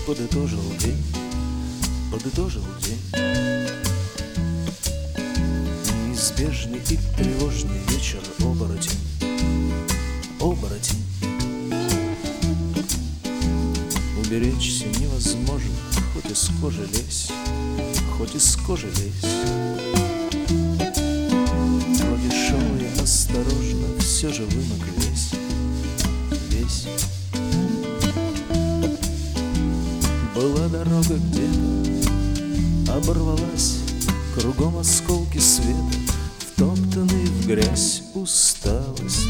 подытожил день, подытожил день. Неизбежный и тревожный вечер, оборотень, оборотень. Уберечься невозможно, хоть из кожи лезь, хоть из кожи лезь. Вроде шел я осторожно, все же вымок весь, весь. Была дорога где-то, оборвалась, кругом осколки света, втоптанные в грязь усталость.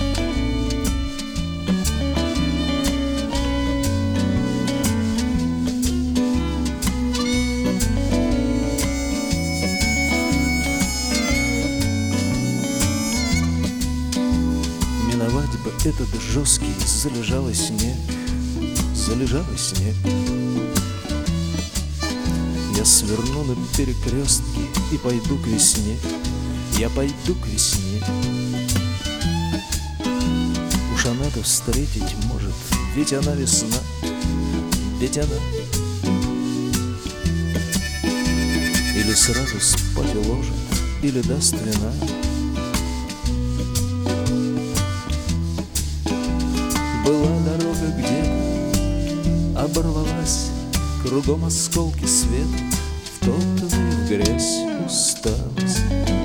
Миновать бы этот жесткий залежалый снег, залежалый снег. Я сверну на перекрестке и пойду к весне, я пойду к весне. Уж она-то встретить может, ведь она весна, ведь она. Или сразу спать уложит, или даст вина. Была дорога где-то, оборвалась, кругом осколки света, втоптанные в грязь усталость.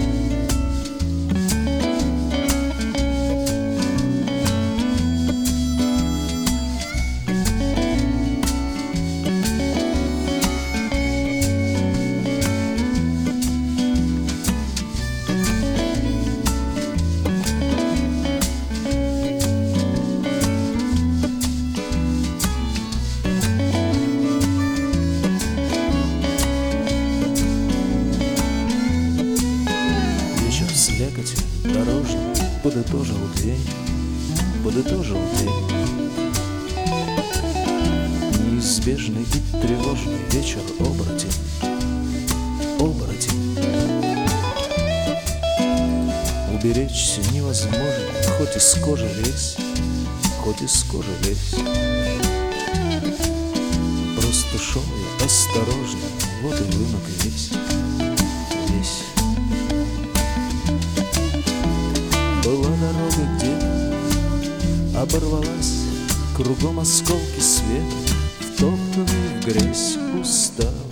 Слякоть дорожный подытожил день, подытожил день. Неизбежный и тревожный вечер, оборотень, оборотень. Уберечься невозможно, хоть из кожи лезь, хоть из кожи лезь. Просто шел я осторожно, вот и вымок весь, весь. Была дорога где-то, оборвалась, кругом осколки света, втоптанные в грязь усталость.